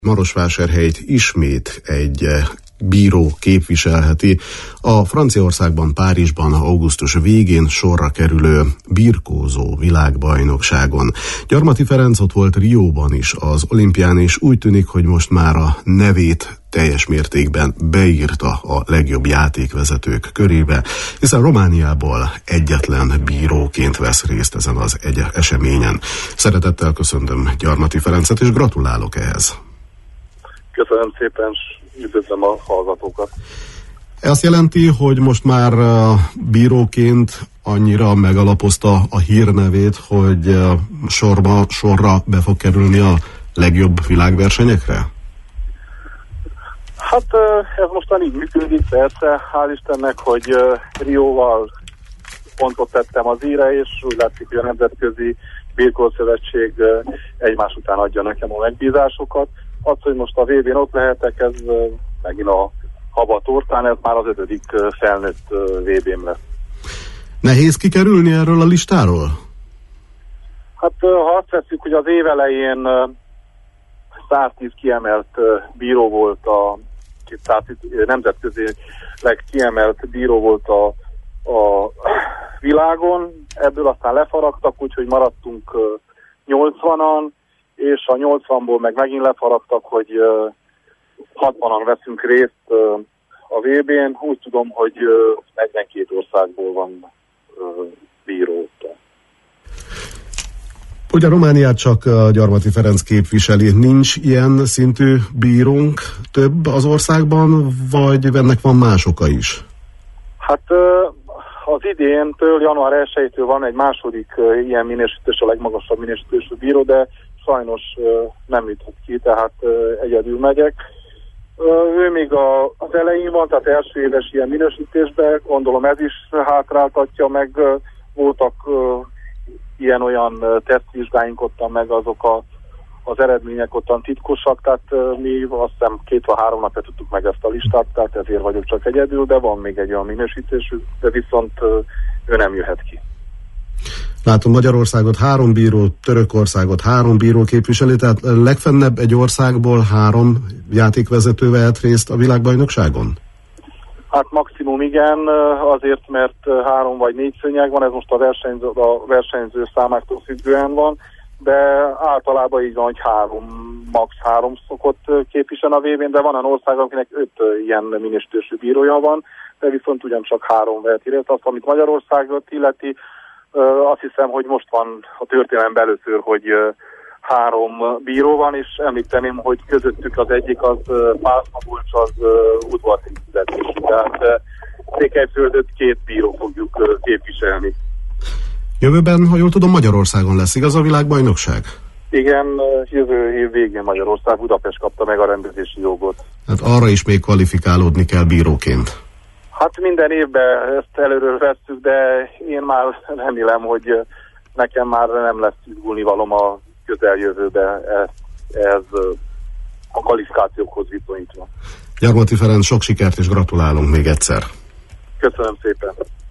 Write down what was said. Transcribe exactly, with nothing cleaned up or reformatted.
Marosvásárhelyt ismét egy bíró képviselheti a Franciaországban, Párizsban augusztus végén sorra kerülő birkózó világbajnokságon. Gyarmati Ferenc ott volt Rióban is az olimpián, és úgy tűnik, hogy most már a nevét teljes mértékben beírta a legjobb játékvezetők körébe, hiszen Romániából egyetlen bíróként vesz részt ezen az egy eseményen. Szeretettel köszöntöm Gyarmati Ferencet, és gratulálok ehhez. Köszönöm szépen, és üdvözlöm a hallgatókat. Ezt jelenti, hogy most már bíróként annyira megalapozta a hírnevét, hogy sorba, sorra be fog kerülni a legjobb világversenyekre? Hát ez mostan így működik, persze, hál' Istennek, hogy Rióval pontot tettem az íre, és úgy látszik, hogy a Nemzetközi Birkószövetség egymás után adja nekem a megbízásokat. Az, hogy most a vé bén ott lehetek, ez megint a haba tortán, ez már az ötödik felnőtt vé bém lesz. Nehéz kikerülni erről a listáról? Hát ha azt veszük, hogy az év elején száztíz kiemelt bíró volt a nemzetközi legkiemelt bíró volt a, a világon, ebből aztán lefaragtak, úgyhogy maradtunk nyolcvanan, és a nyolcvanból meg megint lefaragtak, hogy hatvanan veszünk részt a vé bén. Úgy tudom, hogy negyvenkét országból van bíró. Ugye Romániát csak Gyarmati Ferenc képviseli. Nincs ilyen szintű bírónk több az országban, vagy ennek van más oka is? Hát az idéntől, január elsejétől van egy második ilyen minősítős, a legmagasabb minősítős bíró, de sajnos nem jutott ki, tehát egyedül megyek. Ő még a, az elején van, tehát első éves ilyen minősítésben, gondolom ez is hátráltatja, meg voltak ilyen-olyan tesztvizsgáink ottan, meg azok a, az eredmények ottan titkosak, tehát mi azt hiszem két vagy három napja tudtuk meg ezt a listát, tehát ezért vagyok csak egyedül, de van még egy olyan minősítésű, de viszont ő nem jöhet ki. Látom, Magyarországot három bíró, Törökországot három bíró képviseli, tehát legfennebb egy országból három játékvezető vehet részt a világbajnokságon? Hát maximum igen, azért, mert három vagy négy szőnyeg van, ez most a versenyző, a versenyző számáktól függően van, de általában így van, hogy három, max. három szokott képviselni a vé bén, de van olyan ország, akinek öt ilyen minősítősű bírója van, de viszont ugyancsak három vehet részt. Azt, amit Magyarországot illeti, azt hiszem, hogy most van a történelemben először, hogy három bíró van, és említeném, hogy közöttük az egyik az Pászmagulcs, az udvarszintetésű. Tehát Székelyföldöt két bíró fogjuk képviselni. Jövőben, ha jól tudom, Magyarországon lesz, igaz, a világbajnokság? Igen, jövő év végén Magyarország, Budapest kapta meg a rendezési jogot. Hát arra is még kvalifikálódni kell bíróként. Hát minden évben ezt előről vesszük, de én már remélem, hogy nekem már nem lesz izgulni valóm a közeljövőbe ez, ez a kvalifikációkhoz viszonyítva. Gyarmati Ferenc, sok sikert és gratulálunk még egyszer. Köszönöm szépen.